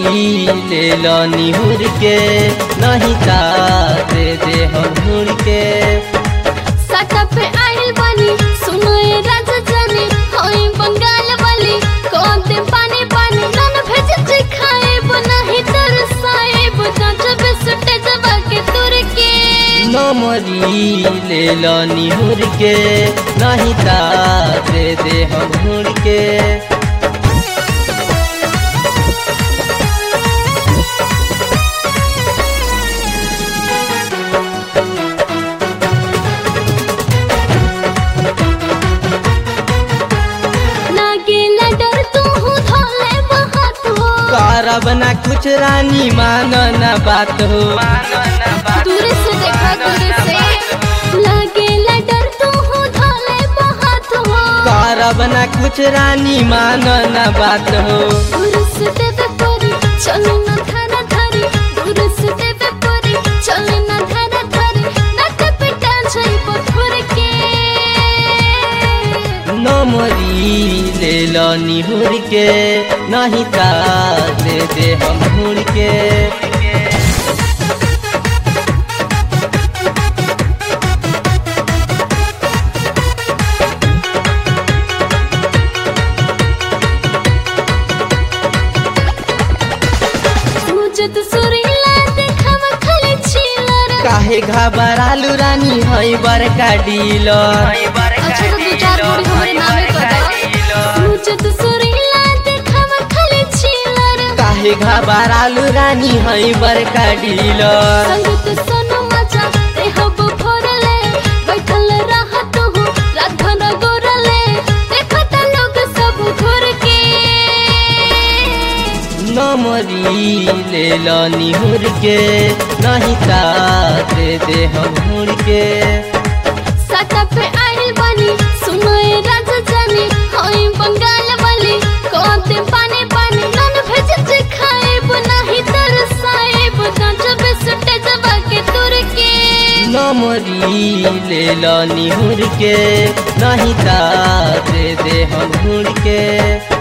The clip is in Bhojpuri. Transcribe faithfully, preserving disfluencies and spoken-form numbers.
ले लो निहुर के नहीं ता दे दे हम घूर के। सटा पे आइल बनी सुनो ए राजा जानी होई बंगाल वाली कौन दे पानी पानी नन भेज जे खाए बनाही तरसाए बता जब सुटे जबा के तुर के। नमरी ले लो निहुर के नहीं ता दे दे हम घूर के। बना कुछ रानी मानो ना बात हो दूर से देखा दूर से लगे डर तू हो धाले बात हो। कार बना कुछ रानी मानो ना बात हो। दूर से देवे परी चलो ना धारा धारी दूर से देवे परी चलो ना धारा धारी नट पिटा जाई पत्थर के। नमरी ले लो निहुर के नहीं ता दे दे हम घूर के। मुझे तो सुरीला देखावा खाली चिलर काहे घबरालू रानी हई बड़का डीलर। अच्छा तो दो चार बोरी हमरे नामे कर दो। मुझे तो सुरीला देखावा खाली चिलर काहे घबरालू रानी हई बड़का डीलर। संगत सोनो मजा ते हब भरले बैठल रहत हो रात भर गोरले देखत लोग सब घुर के। नमरी ले लो निहुर के नहीं ता दे दे हम घूर के। सटा पे आइल बनी सुनो ए राजा जानी होई बंगाल वाली कौन दे पानी पानी नन भेज जे खाए बनाही तरसाए बता जब सुटे जबा के तुर के। नमरी ले लो निहुर के नहीं ता दे दे हम घूर के।